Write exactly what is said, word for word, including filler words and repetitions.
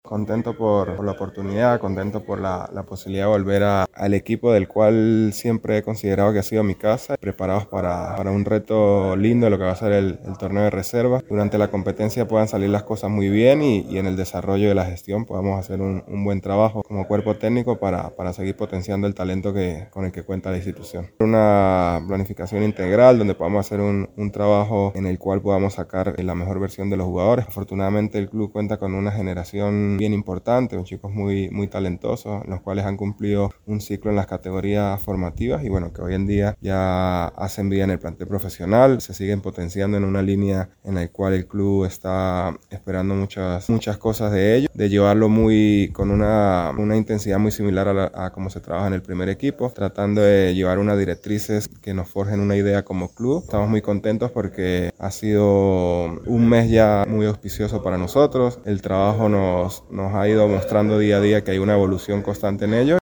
Contento por, por la oportunidad, contento por la, la posibilidad de volver a, al equipo del cual siempre he considerado que ha sido mi casa, preparados para, para un reto lindo de lo que va a ser el, el torneo de reserva. Durante la competencia puedan salir las cosas muy bien y, y en el desarrollo de la gestión podamos hacer un, un buen trabajo como cuerpo técnico para, para seguir potenciando el talento que, con el que cuenta la institución. Una planificación integral donde podamos hacer un, un trabajo en el cual podamos sacar la mejor versión de los jugadores. Afortunadamente el club cuenta con una generación bien importante, chicos muy, muy talentosos, los cuales han cumplido un ciclo en las categorías formativas y bueno, que hoy en día ya hacen vida en el plantel profesional, se siguen potenciando en una línea en la cual el club está esperando muchas, muchas cosas de ellos, de llevarlo muy con una, una intensidad muy similar a, la, a cómo se trabaja en el primer equipo, tratando de llevar unas directrices que nos forjen una idea como club. Estamos muy contentos porque ha sido un mes ya muy auspicioso para nosotros, el trabajo nos, nos ha ido mostrando día a día que hay una evolución constante en ello.